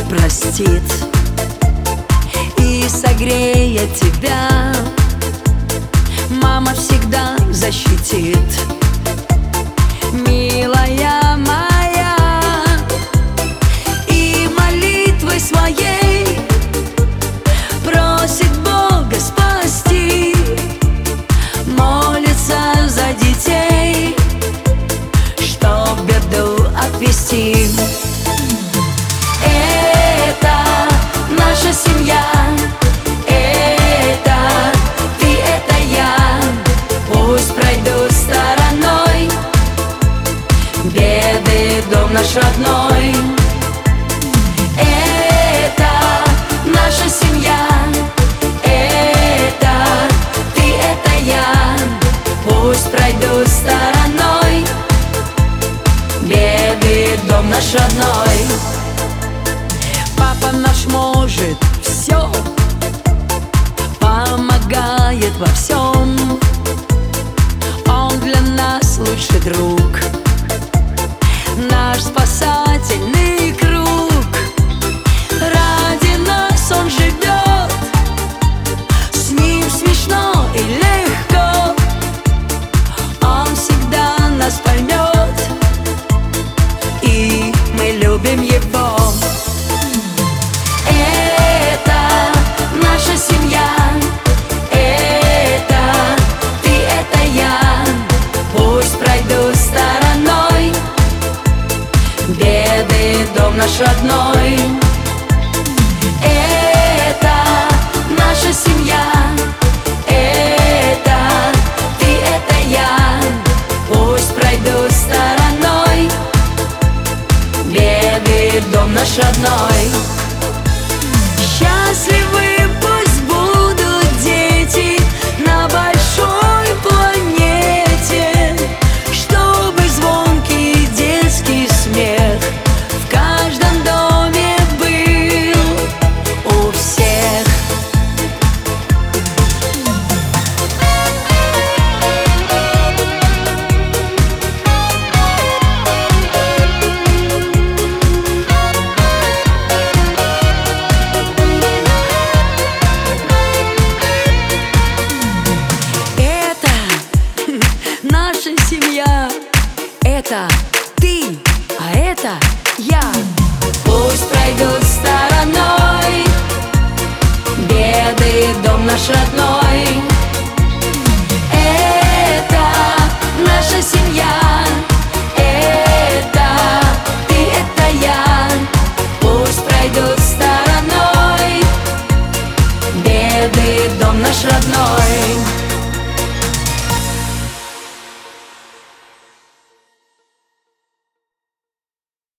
простит и согреет тебя. Мама всегда защитит, милая моя, и молитвой своей просит Бога спасти, молится за детей, чтоб беду отвести. Это наша семья, это ты, это я. Пусть пройдут стороной беды, дом наш родной. Это наша семья, это ты, это я. Пусть пройдут стороной беды, дом наш родной. Папа наш может все, помогает во всем. Он для нас лучший друг, наш спасательный круг. Ради нас он живет, с ним смешно и легко. Он всегда нас поймет, и мы любим его. Дом наш родной. Это наша семья, это ты, это я. Пусть пройдут стороной беды, дом наш родной. Счастливы пусть будут дети на большой планете, чтобы звонкий детский смех в каждом доме был у всех. Это наша семья, это ты, а это я. Пусть пройдут стороной беды, дом наш родной. Это наша семья, это ты, это я. Пусть пройдут стороной беды, дом наш родной.